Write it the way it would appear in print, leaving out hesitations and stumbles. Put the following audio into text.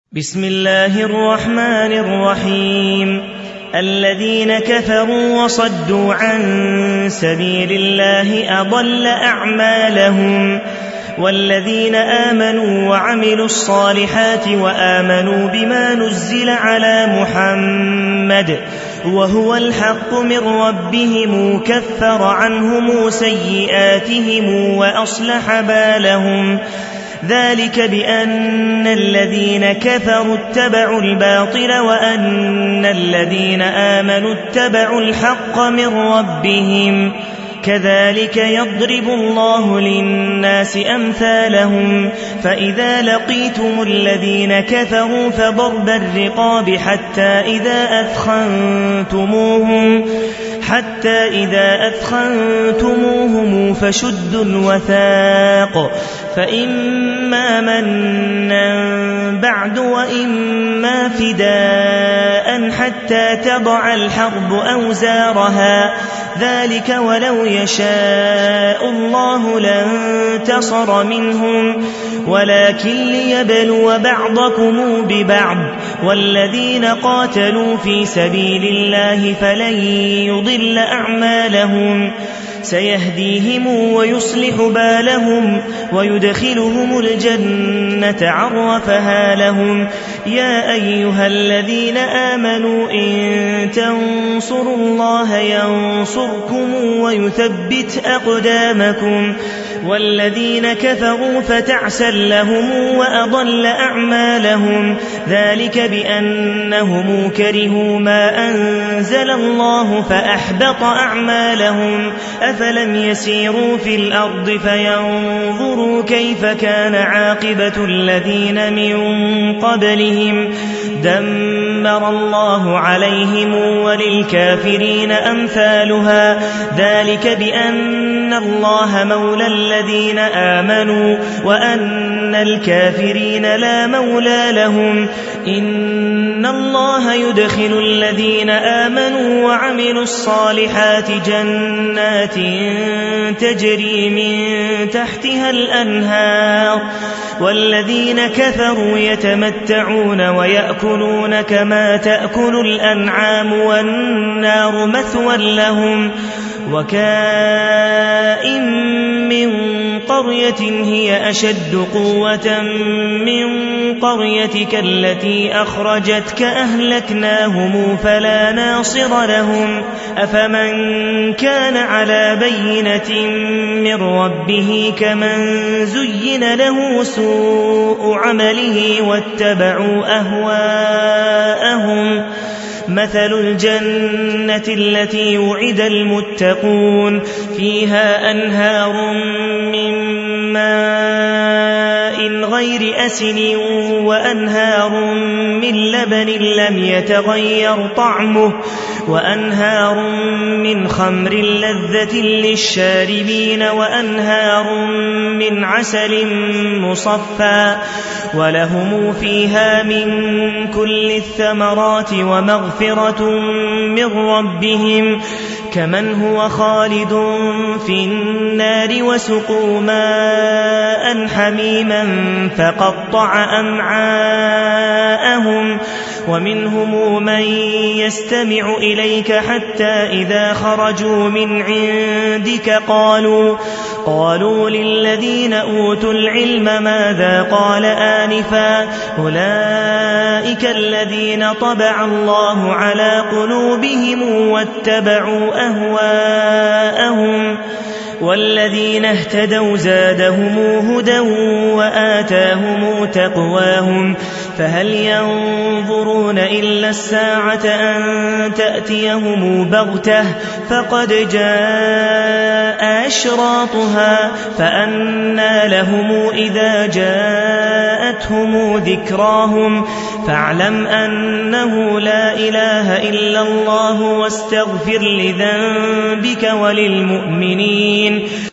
بسم الله الرحمن الرحيم. الذين كفروا وصدوا عن سبيل الله أضل أعمالهم، والذين آمنوا وعملوا الصالحات وآمنوا بما نزل على محمد وهو الحق من ربهم كفر عنهم سيئاتهم وأصلح بالهم، ذلك بأن الذين كفروا اتبعوا الباطل وأن الذين آمنوا اتبعوا الحق من ربهم، كذلك يضرب الله للناس أمثالهم. فإذا لقيتم الذين كفروا فضرب الرقاب حتى إذا أثخنتموهم فشدوا الوثاق، فإما منا بعد وإما فداء حتى تضع الحرب أوزارها، ذلك ولو يشاء الله لانتصر منهم، ولكن ليبلو بعضكم ببعض، والذين قاتلوا في سبيل الله فلن يضل أعمالهم، سيهديهم ويصلح بالهم ويدخلهم الجنة عرفها لهم. يا أيها الذين آمنوا إن تنصروا الله ينصركم ويثبت أقدامكم، والذين كفروا فتعسا لهم وأضل أعمالهم، ذلك بأنهم كرهوا ما أنزل الله فأحبط أعمالهم. أفلم يسيروا في الأرض فينظروا كيف كان عاقبة الذين من قبلهم، دمر الله عليهم وللكافرين أمثالها، ذلك بأن الله مولى الذين آمنوا وأن الكافرين لا مولى لهم. إن الله يدخل الذين آمنوا وعملوا الصالحات جنات تجري من تحتها الأنهار، والذين كفروا يتمتعون ويأكلون كما تأكل الأنعام والنار مثوى لهم. وكائن من قرية هي أشد قوة من قريتك التي أخرجتك أهلكناهم فلا ناصر لهم. أفمن كان على بينة من ربه كمن زين له سوء عمله واتبعوا أهواءهم. مثل الجنة التي وعد المتقون فيها أنهار من ماء غير أسن وأنهار من لبن لم يتغير طعمه وأنهار من خمر لذة للشاربين وأنهار من عسل مصفى، ولهم فيها من كل الثمرات ومغفرة من ربهم، كمن هو خالد في النار وسقوا ماء حميما فقطع أمعاءهم. ومنهم من يستمع إليك حتى إذا خرجوا من عندك قالوا للذين أوتوا العلم ماذا قال آنفا، أولئك الذين طبع الله على قلوبهم واتبعوا أهواءهم، والذين اهتدوا زادهم هدى وآتاهم تقواهم. فهل ينظرون إلا الساعة أن تأتيهم بغتة، فقد جاء أشراطها، فأنى لهم إذا جاءتهم ذكراهم. فاعلم أنه لا إله إلا الله واستغفر لذنبك وللمؤمنين.